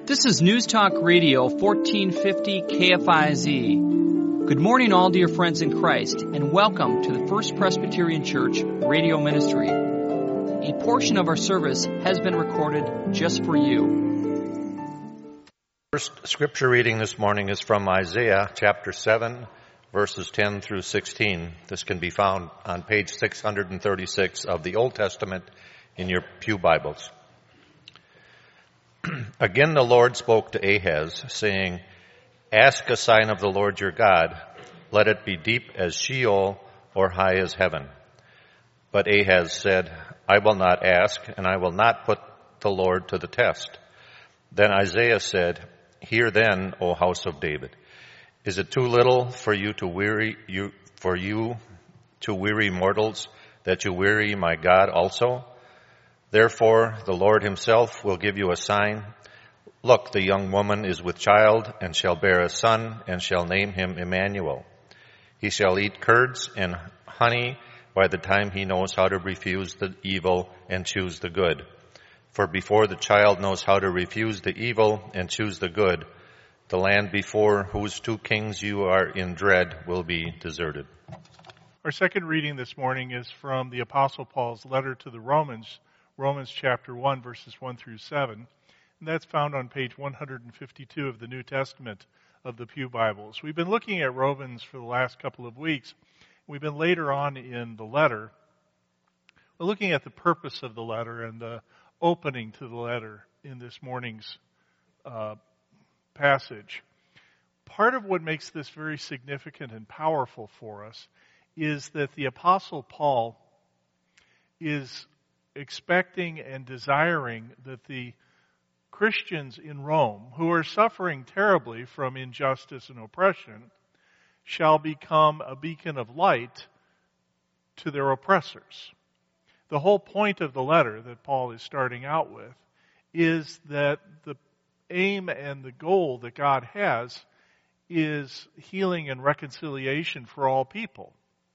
This is News Talk Radio 1450 KFIZ. Good morning, all dear friends in Christ, and welcome to the First Presbyterian Church radio ministry. A portion of our service has been recorded just for you. First scripture reading this morning is from Isaiah chapter 7, verses 10 through 16. This can be found on page 636 of the Old Testament in your pew Bibles. Again the Lord spoke to Ahaz, saying, "Ask a sign of the Lord your God. Let it be deep as Sheol or high as heaven." But Ahaz said, "I will not ask, and I will not put the Lord to the test." Then Isaiah said, "Hear then, O house of David. Is it too little for you to weary mortals, that you weary my God also? Therefore, the Lord himself will give you a sign. Look, the young woman is with child and shall bear a son and shall name him Emmanuel. He shall eat curds and honey by the time he knows how to refuse the evil and choose the good. For before the child knows how to refuse the evil and choose the good, the land before whose two kings you are in dread will be deserted." Our second reading this morning is from the Apostle Paul's letter to the Romans chapter 1, verses 1 through 7. And that's found on page 152 of the New Testament of the Pew Bibles. We've been looking at Romans for the last couple of weeks. We've been later on in the letter. We're looking at the purpose of the letter and the opening to the letter in this morning's passage. Part of what makes this very significant and powerful for us is that the Apostle Paul is expecting and desiring that the Christians in Rome, who are suffering terribly from injustice and oppression, shall become a beacon of light to their oppressors. The whole point of the letter that Paul is starting out with is that the aim and the goal that God has is healing and reconciliation for all people.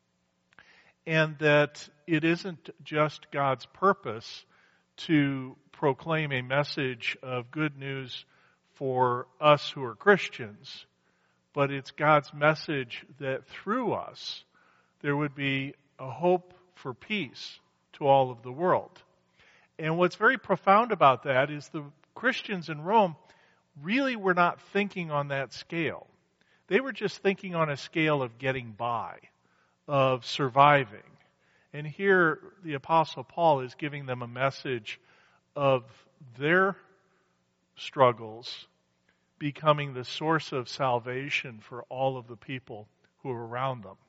And that it isn't just God's purpose to proclaim a message of good news for us who are Christians, but it's God's message that through us there would be a hope for peace to all of the world. And what's very profound about that is the Christians in Rome really were not thinking on that scale. They were just thinking on a scale of getting by, of surviving. And here the Apostle Paul is giving them a message of their struggles becoming the source of salvation for all of the people who are around them.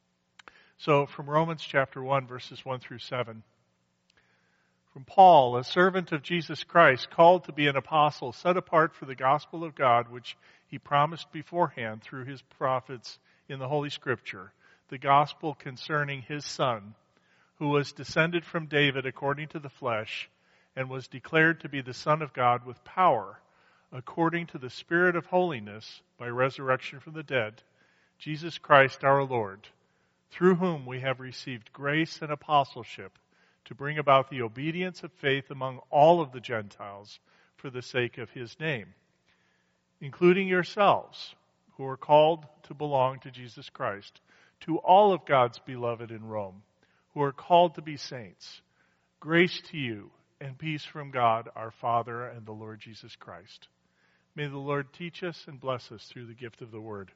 So from Romans chapter 1, verses 1 through 7. From Paul, a servant of Jesus Christ, called to be an apostle, set apart for the gospel of God, which he promised beforehand through his prophets in the Holy Scripture, the gospel concerning his Son, who was descended from David according to the flesh, and was declared to be the Son of God with power, according to the Spirit of holiness, by resurrection from the dead, Jesus Christ our Lord, through whom we have received grace and apostleship to bring about the obedience of faith among all of the Gentiles for the sake of his name, including yourselves, who are called to belong to Jesus Christ, to all of God's beloved in Rome, who are called to be saints. Grace to you and peace from God our Father and the Lord Jesus Christ. May the Lord teach us and bless us through the gift of the Word.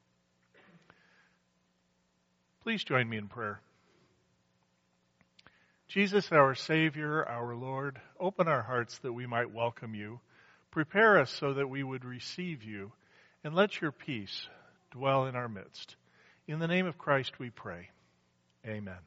Please join me in prayer. Jesus, our Savior, our Lord, open our hearts that we might welcome you. Prepare us so that we would receive you, and let your peace dwell in our midst. In the name of Christ we pray. Amen.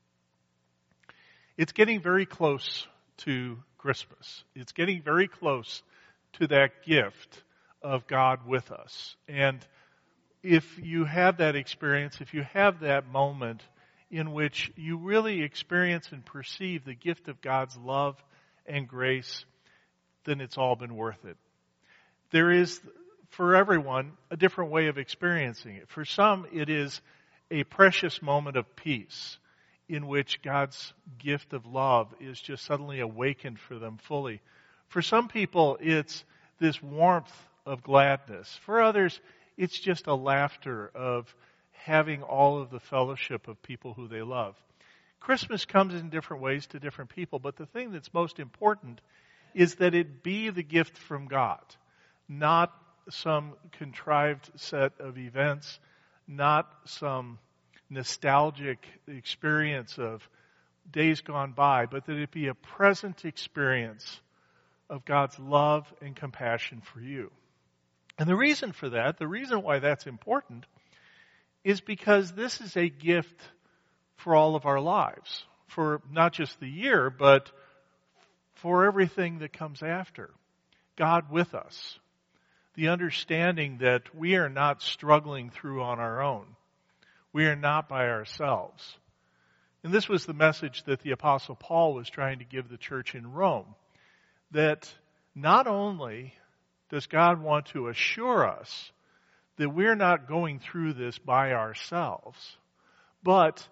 It's getting very close to Christmas. It's getting very close to that gift of God with us. And if you have that experience, if you have that moment in which you really experience and perceive the gift of God's love and grace, then it's all been worth it. There is, for everyone, a different way of experiencing it. For some, it is a precious moment of peace in which God's gift of love is just suddenly awakened for them fully. For some people, it's this warmth of gladness. For others, it's just a laughter of having all of the fellowship of people who they love. Christmas comes in different ways to different people, but the thing that's most important is that it be the gift from God, not some contrived set of events, not some nostalgic experience of days gone by, but that it be a present experience of God's love and compassion for you. And the reason for that, the reason why that's important, is because this is a gift for all of our lives, for not just the year, but for everything that comes after. God with us. The understanding that we are not struggling through on our own. We are not by ourselves. And this was the message that the Apostle Paul was trying to give the church in Rome. That not only does God want to assure us that we're not going through this by ourselves, but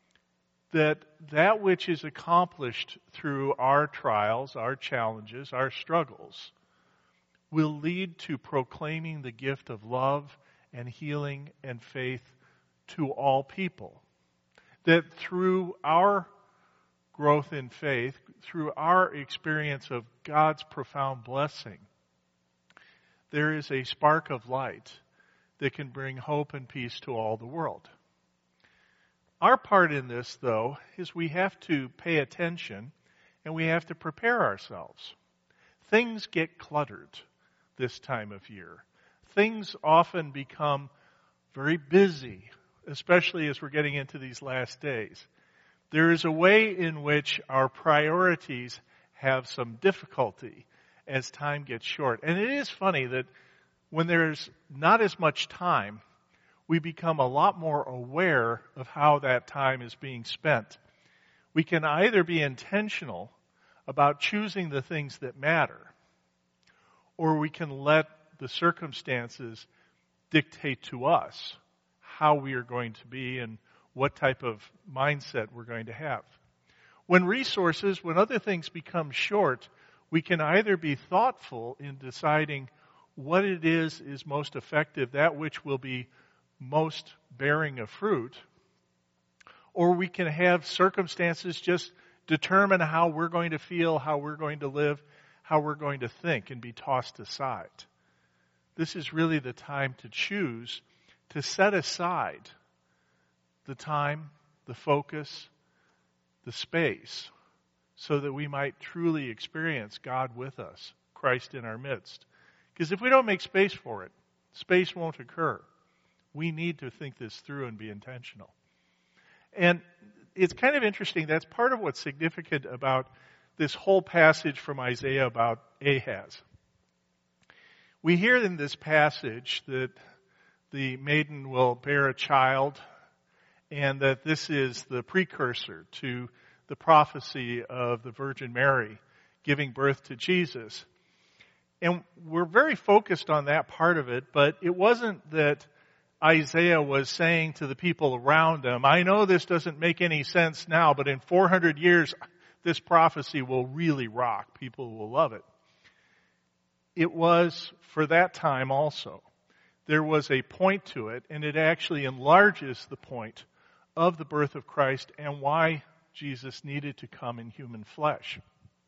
that which is accomplished through our trials, our challenges, our struggles, will lead to proclaiming the gift of love and healing and faith to all people. That through our growth in faith, through our experience of God's profound blessing, there is a spark of light that can bring hope and peace to all the world. Our part in this, though, is we have to pay attention and we have to prepare ourselves. Things get cluttered this time of year. Things often become very busy, especially as we're getting into these last days. There is a way in which our priorities have some difficulty as time gets short. And it is funny that when there's not as much time, we become a lot more aware of how that time is being spent. We can either be intentional about choosing the things that matter, or we can let the circumstances dictate to us how we are going to be and what type of mindset we're going to have. When other things become short, we can either be thoughtful in deciding what it is most effective, that which will be most bearing of fruit, or we can have circumstances just determine how we're going to feel, how we're going to live, how we're going to think, and be tossed aside. This is really the time to choose to set aside the time, the focus, the space, so that we might truly experience God with us, Christ in our midst. Because if we don't make space for it, space won't occur. We need to think this through and be intentional. And it's kind of interesting. That's part of what's significant about this whole passage from Isaiah about Ahaz. We hear in this passage that the maiden will bear a child, and that this is the precursor to the prophecy of the Virgin Mary giving birth to Jesus. And we're very focused on that part of it, but it wasn't that Isaiah was saying to the people around him, I know this doesn't make any sense now, but in 400 years, this prophecy will really rock. People will love it. It was for that time also. There was a point to it, and it actually enlarges the point of the birth of Christ and why Jesus needed to come in human flesh.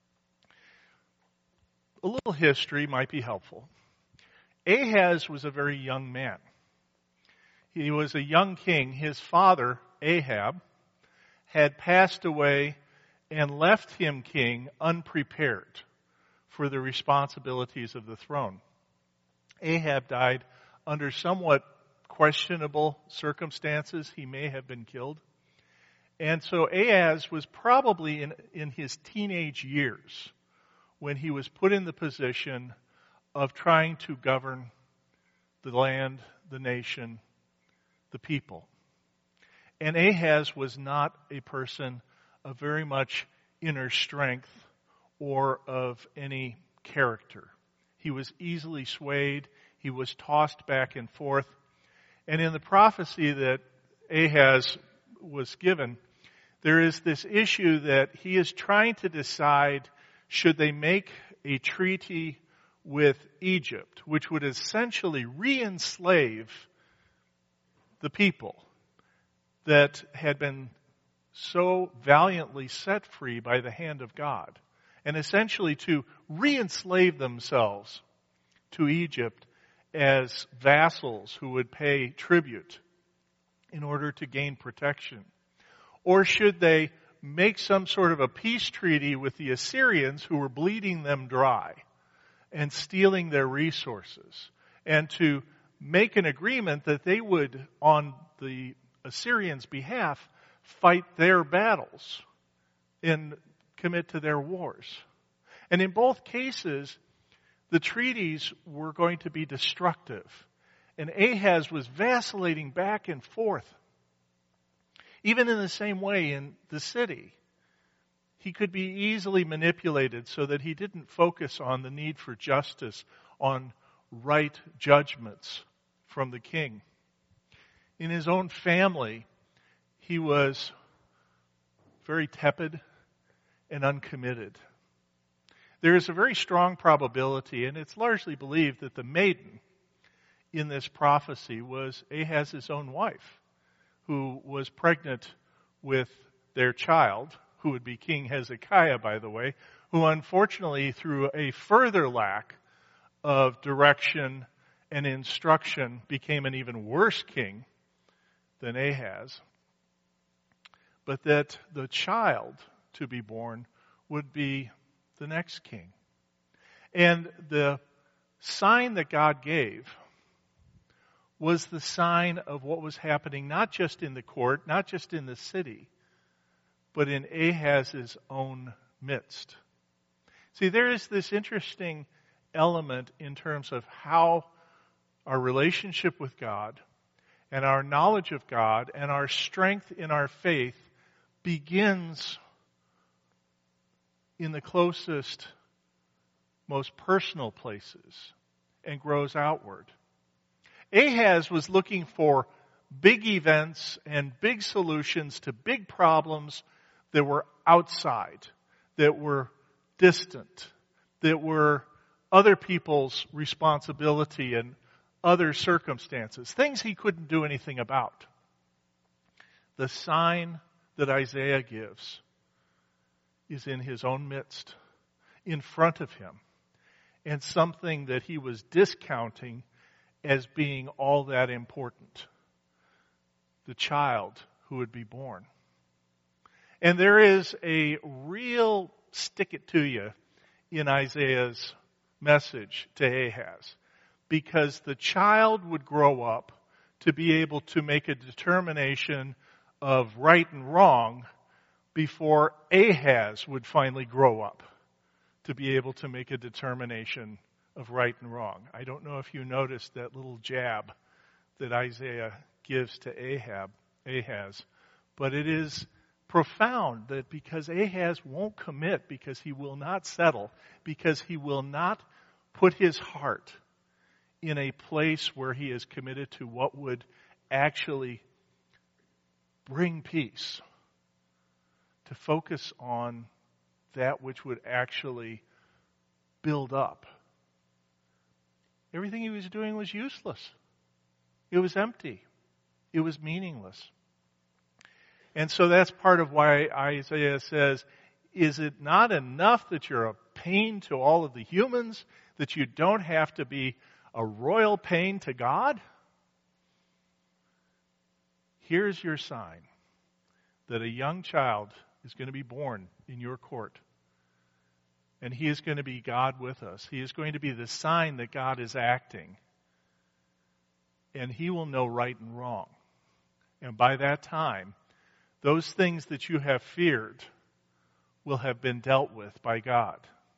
A little history might be helpful. Ahaz was a very young man. He was a young king. His father, Ahab, had passed away and left him king unprepared for the responsibilities of the throne. Ahab died under somewhat questionable circumstances. He may have been killed. And so Ahaz was probably in his teenage years when he was put in the position of trying to govern the land, the nation, the people. And Ahaz was not a person of very much inner strength or of any character. He was easily swayed. He was tossed back and forth. And in the prophecy that Ahaz was given, there is this issue that he is trying to decide, should they make a treaty with Egypt, which would essentially re-enslave the people that had been so valiantly set free by the hand of God, and essentially to re-enslave themselves to Egypt as vassals who would pay tribute in order to gain protection? Or should they make some sort of a peace treaty with the Assyrians who were bleeding them dry and stealing their resources, and to make an agreement that they would, on the Assyrians' behalf, fight their battles and commit to their wars? And in both cases, the treaties were going to be destructive. And Ahaz was vacillating back and forth. Even in the same way in the city, he could be easily manipulated so that he didn't focus on the need for justice, on right judgments from the king. In his own family, he was very tepid and uncommitted. There is a very strong probability, and it's largely believed, that the maiden in this prophecy was Ahaz's own wife, who was pregnant with their child, who would be King Hezekiah, by the way, who unfortunately, through a further lack of direction and instruction, became an even worse king than Ahaz. But that the child to be born would be the next king. And the sign that God gave was the sign of what was happening not just in the court, not just in the city, but in Ahaz's own midst. See, there is this interesting element in terms of how our relationship with God and our knowledge of God and our strength in our faith begins in the closest, most personal places and grows outward. Ahaz was looking for big events and big solutions to big problems that were outside, that were distant, that were other people's responsibility and other circumstances, things he couldn't do anything about. The sign that Isaiah gives is in his own midst, in front of him, and something that he was discounting as being all that important. The child who would be born. And there is a real stick it to you in Isaiah's message to Ahaz, because the child would grow up to be able to make a determination of right and wrong before Ahaz would finally grow up to be able to make a determination of right and wrong. I don't know if you noticed that little jab that Isaiah gives to Ahaz, but it is profound that because Ahaz won't commit, because he will not settle, because he will not put his heart in a place where he is committed to what would actually bring peace, to focus on that which would actually build up. Everything he was doing was useless. It was empty. It was meaningless. And so that's part of why Isaiah says, is it not enough that you're a pain to all of the humans, that you don't have to be a royal pain to God? Here's your sign that a young child is going to be born in your court. And he is going to be God with us. He is going to be the sign that God is acting. And he will know right and wrong. And by that time, those things that you have feared will have been dealt with by God.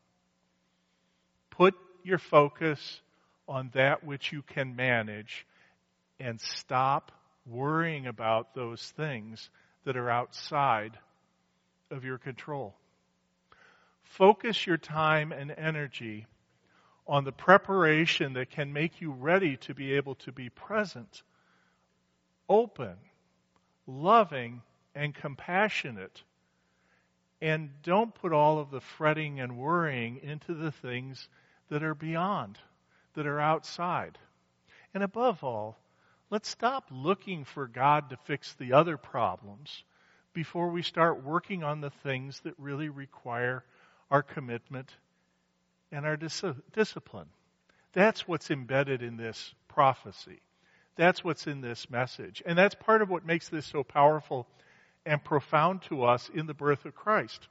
Put your focus on that which you can manage and stop worrying about those things that are outside of your control. Focus your time and energy on the preparation that can make you ready to be able to be present, open, loving, and compassionate. And don't put all of the fretting and worrying into the things that are beyond, that are outside. And above all, let's stop looking for God to fix the other problems before we start working on the things that really require our commitment and our discipline. That's what's embedded in this prophecy. That's what's in this message. And that's part of what makes this so powerful and profound to us in the birth of Christ.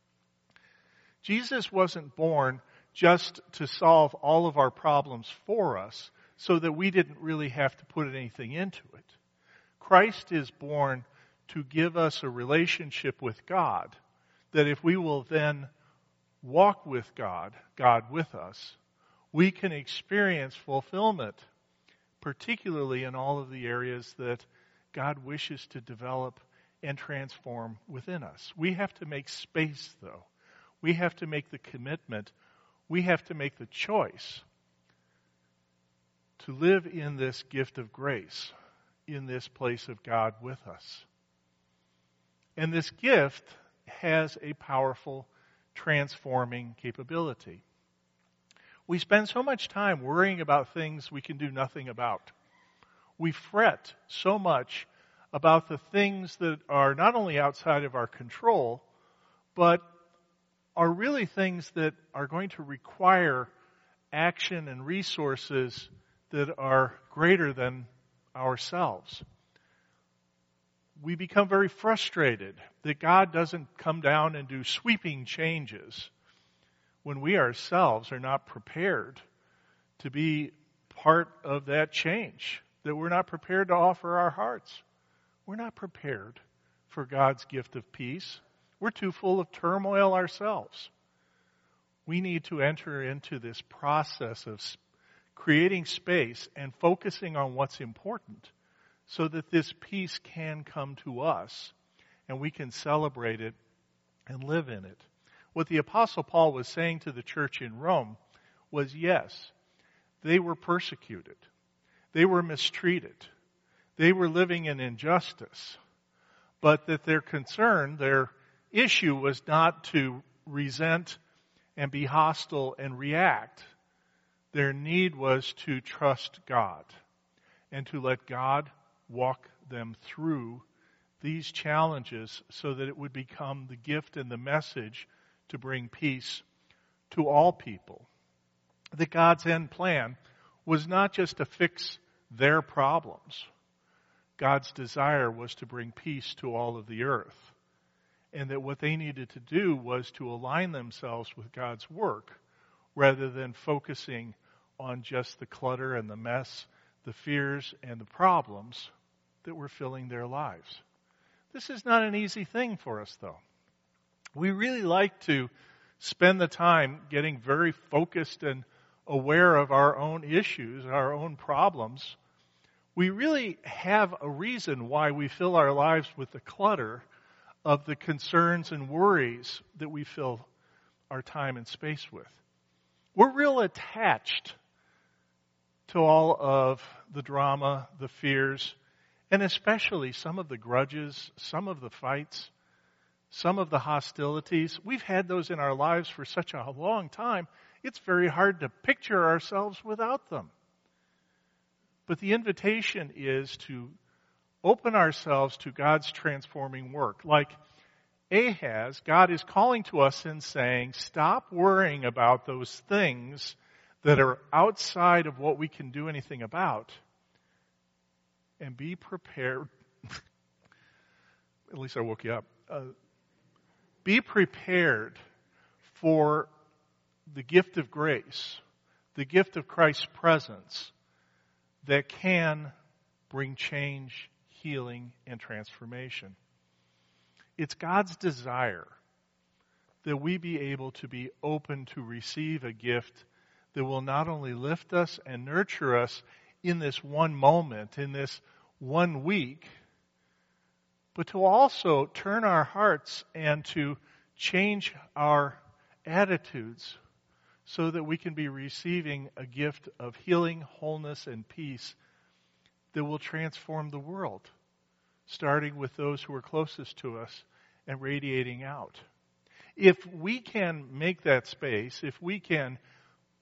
Jesus wasn't born just to solve all of our problems for us so that we didn't really have to put anything into it. Christ is born to give us a relationship with God, that if we will then walk with God, God with us, we can experience fulfillment, particularly in all of the areas that God wishes to develop and transform within us. We have to make space, though. We have to make the commitment. We have to make the choice to live in this gift of grace, in this place of God with us. And this gift has a powerful transforming capability. We spend so much time worrying about things we can do nothing about. We fret so much about the things that are not only outside of our control, but are really things that are going to require action and resources that are greater than ourselves. We become very frustrated that God doesn't come down and do sweeping changes when we ourselves are not prepared to be part of that change, that we're not prepared to offer our hearts. We're not prepared for God's gift of peace. We're too full of turmoil ourselves. We need to enter into this process of creating space and focusing on what's important so that this peace can come to us and we can celebrate it and live in it. What the Apostle Paul was saying to the church in Rome was, yes, they were persecuted. They were mistreated. They were living in injustice. But that their concern, their issue was not to resent and be hostile and react. Their need was to trust God and to let God walk them through these challenges so that it would become the gift and the message to bring peace to all people. That God's end plan was not just to fix their problems. God's desire was to bring peace to all of the earth. And that what they needed to do was to align themselves with God's work rather than focusing on just the clutter and the mess, the fears and the problems that were filling their lives. This is not an easy thing for us, though. We really like to spend the time getting very focused and aware of our own issues, our own problems. We really have a reason why we fill our lives with the clutter of the concerns and worries that we fill our time and space with. We're real attached to all of the drama, the fears, and especially some of the grudges, some of the fights, some of the hostilities. We've had those in our lives for such a long time, it's very hard to picture ourselves without them. But the invitation is to open ourselves to God's transforming work. Like Ahaz, God is calling to us and saying, stop worrying about those things that are outside of what we can do anything about, and be prepared. At least I woke you up. Be prepared for the gift of grace, the gift of Christ's presence that can bring change, healing, and transformation. It's God's desire that we be able to be open to receive a gift that will not only lift us and nurture us in this one moment, in this 1 week, but to also turn our hearts and to change our attitudes so that we can be receiving a gift of healing, wholeness, and peace that will transform the world, starting with those who are closest to us and radiating out. If we can make that space, if we can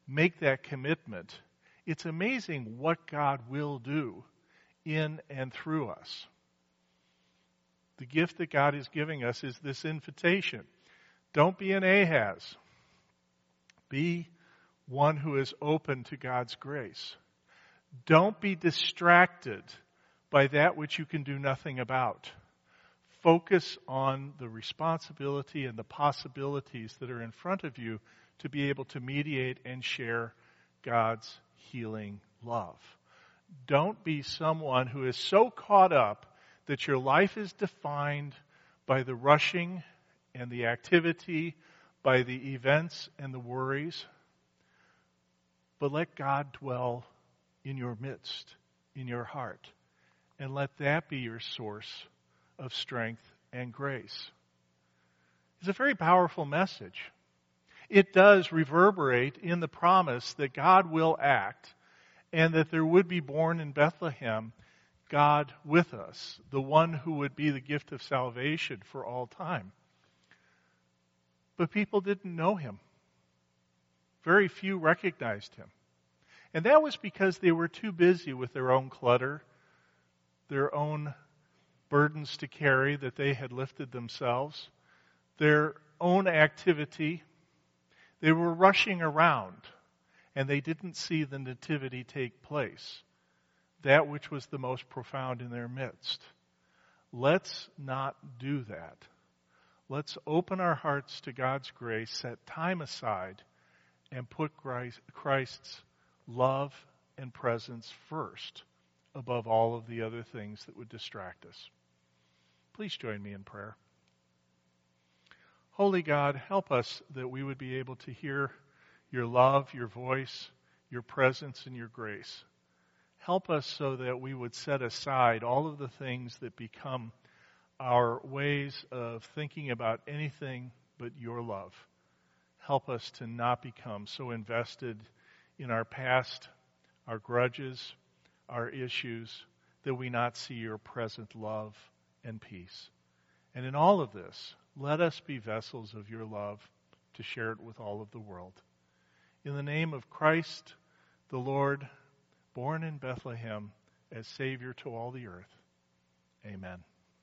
make that commitment, it's amazing what God will do in and through us. The gift that God is giving us is this invitation. Don't be an Ahaz. Be one who is open to God's grace. Don't be distracted by that which you can do nothing about. Focus on the responsibility and the possibilities that are in front of you to be able to mediate and share God's healing love. Don't be someone who is so caught up that your life is defined by the rushing and the activity, by the events and the worries. But let God dwell in your midst, in your heart, and let that be your source of strength and grace. It's a very powerful message. It does reverberate in the promise that God will act and that there would be born in Bethlehem God with us, the one who would be the gift of salvation for all time. But people didn't know him. Very few recognized him. And that was because they were too busy with their own clutter, their own burdens to carry that they had lifted themselves, their own activity. They were rushing around, and they didn't see the nativity take place, that which was the most profound in their midst. Let's not do that. Let's open our hearts to God's grace, set time aside, and put Christ's love and presence first above all of the other things that would distract us. Please join me in prayer. Holy God, help us that we would be able to hear your love, your voice, your presence, and your grace. Help us so that we would set aside all of the things that become our ways of thinking about anything but your love. Help us to not become so invested in our past, our grudges, our issues, that we not see your present love and peace. And in all of this, let us be vessels of your love to share it with all of the world. In the name of Christ, the Lord, born in Bethlehem as Savior to all the earth. Amen.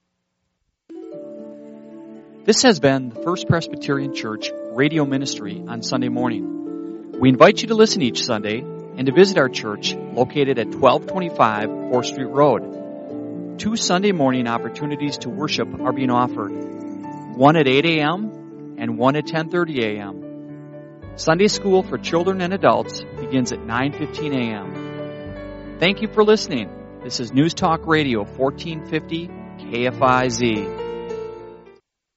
This has been the First Presbyterian Church radio ministry on Sunday morning. We invite you to listen each Sunday and to visit our church located at 1225 4th Street Road. 2 Sunday morning opportunities to worship are being offered. One at 8 a.m. and one at 10:30 a.m. Sunday school for children and adults begins at 9:15 a.m. Thank you for listening. This is News Talk Radio 1450 KFIZ.